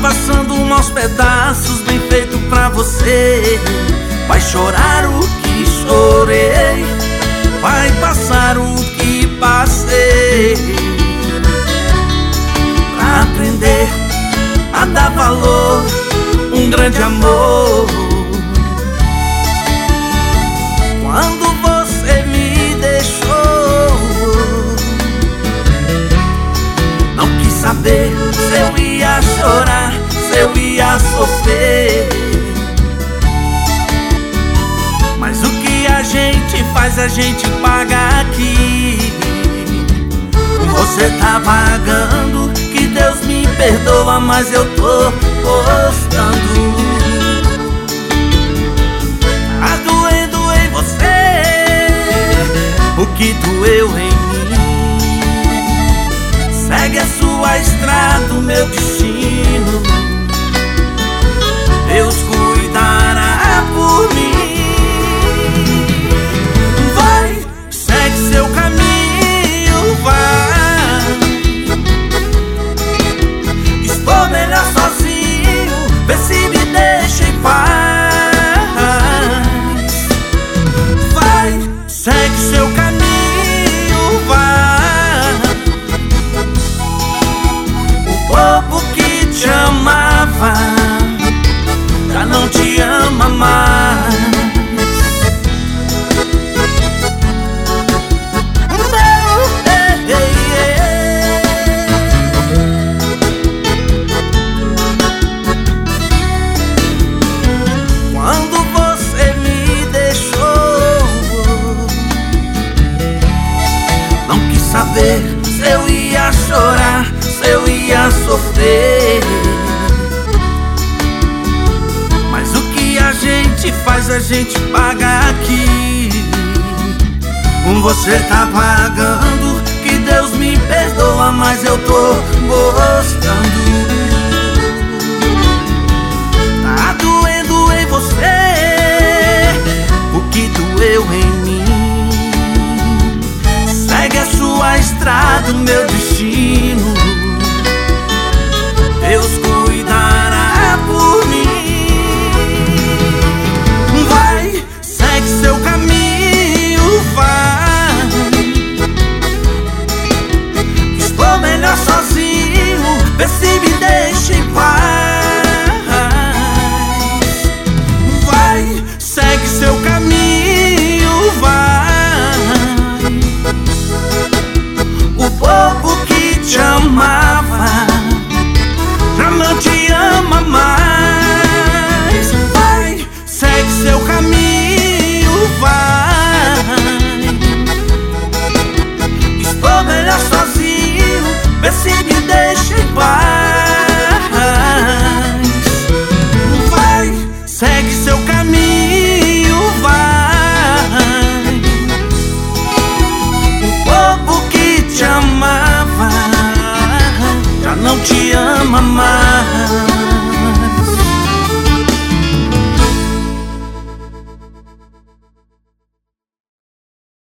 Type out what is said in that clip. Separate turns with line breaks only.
passando maus pedaços, bem feito pra você. Vai chorar o que chorei, vai passar o que passei, pra aprender a dar valor, um grande amor. Quando você me deixou, não quis saber se eu ia chorar, se eu ia sofrer. Mas o que a gente faz, a gente paga aqui. Você tá pagando, que Deus me perdoa, mas eu tô postando. Tá doendo em você o que doeu em mim. Segue a sua estrada, o meu destino. Deus cuidará por mim. Vai, segue seu caminho, vai. Estou melhor sozinho, vê se me deixa em paz. Vai, segue seu caminho, vai. O povo que te amava já não te ama mais. Quando você me deixou, não quis saber se eu ia chorar, se eu ia sofrer. Mas o que a gente faz, a gente paga aqui. Você tá pagando, que Deus me perdoa, mas eu tô gostando. Tá doendo em você o que doeu em mim. Segue a sua estrada, o meu destino. Deus cuidará por mim. Vai, segue seu caminho, vai. Estou melhor sozinho, vê se me deixa em paz. Vai, segue seu caminho, vai. O povo que te amava já não te ama mais. Vai, segue seu caminho, vai. Estou melhor sozinho, vê se me deixa em paz.